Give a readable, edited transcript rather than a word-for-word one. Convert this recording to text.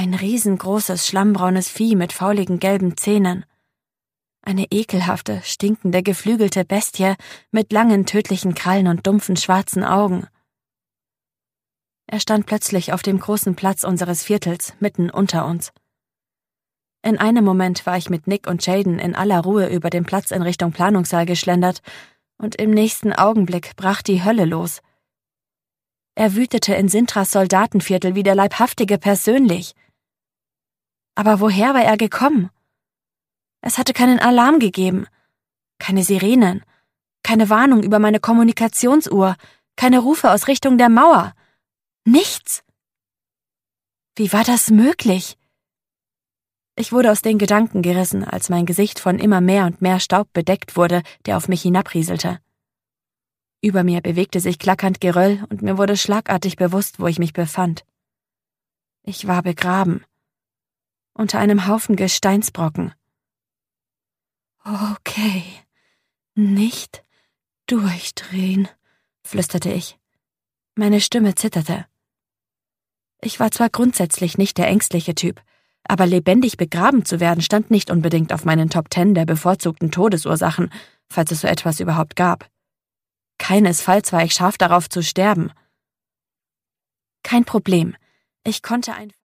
Ein riesengroßes, schlammbraunes Vieh mit fauligen gelben Zähnen. Eine ekelhafte, stinkende, geflügelte Bestie mit langen, tödlichen Krallen und dumpfen, schwarzen Augen. Er stand plötzlich auf dem großen Platz unseres Viertels, mitten unter uns. In einem Moment war ich mit Nick und Jaden in aller Ruhe über den Platz in Richtung Planungssaal geschlendert, und im nächsten Augenblick brach die Hölle los. Er wütete in Sintras Soldatenviertel wie der Leibhaftige persönlich. Aber woher war er gekommen? Es hatte keinen Alarm gegeben, keine Sirenen, keine Warnung über meine Kommunikationsuhr, keine Rufe aus Richtung der Mauer. Nichts. Wie war das möglich? Ich wurde aus den Gedanken gerissen, als mein Gesicht von immer mehr und mehr Staub bedeckt wurde, der auf mich hinabrieselte. Über mir bewegte sich klackernd Geröll und mir wurde schlagartig bewusst, wo ich mich befand. Ich war begraben. Unter einem Haufen Gesteinsbrocken. Okay, nicht durchdrehen, flüsterte ich. Meine Stimme zitterte. Ich war zwar grundsätzlich nicht der ängstliche Typ, aber lebendig begraben zu werden stand nicht unbedingt auf meinen Top 10 der bevorzugten Todesursachen, falls es so etwas überhaupt gab. Keinesfalls war ich scharf darauf zu sterben. Kein Problem, ich konnte einfach